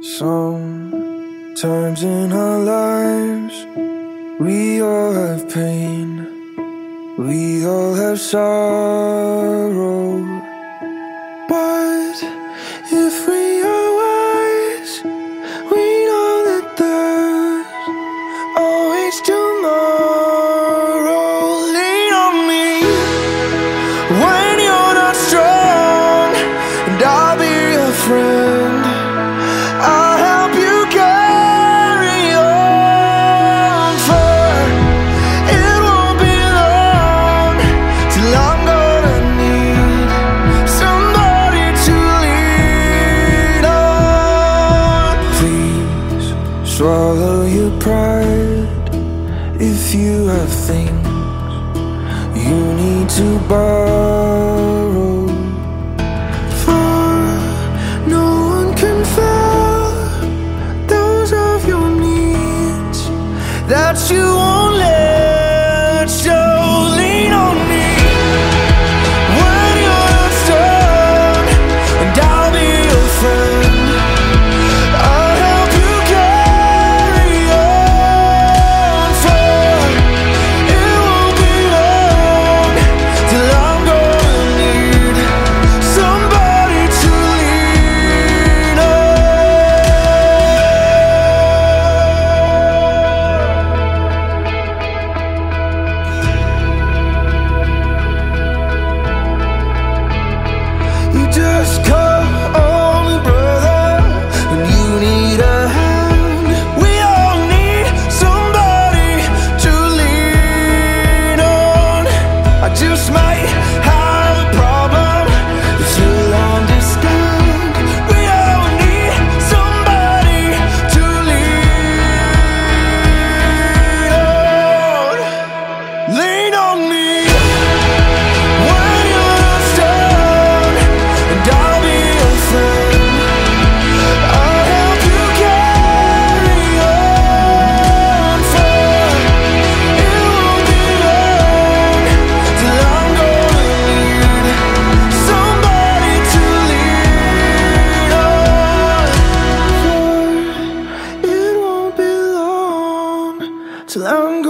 Sometimes in our lives, we all have pain, we all have sorrow. But if we are wise, we know that there's always tomorrow. Lean on me when you're not strong, and I'll be your friend. I'll help you carry on, for it won't be long till I'm gonna need somebody to lean on. Please swallow your pride if you have things you need to borrow. That you won't let show. Lean on me when you're not strong, and I'll be your friend. I'll help you carry on, for it won't be long till I'm gonna need somebody to lean on. You just call me brother when you need a hand. We all need somebody to lean on. I just might have a problem that you'll understand. We all need somebody to lean on. Lean on me when you're not strong, and I'll be your friend. I'll help you carry on, for it won't be long till I'm gonna need somebody to lean on. For it won't be long till I'm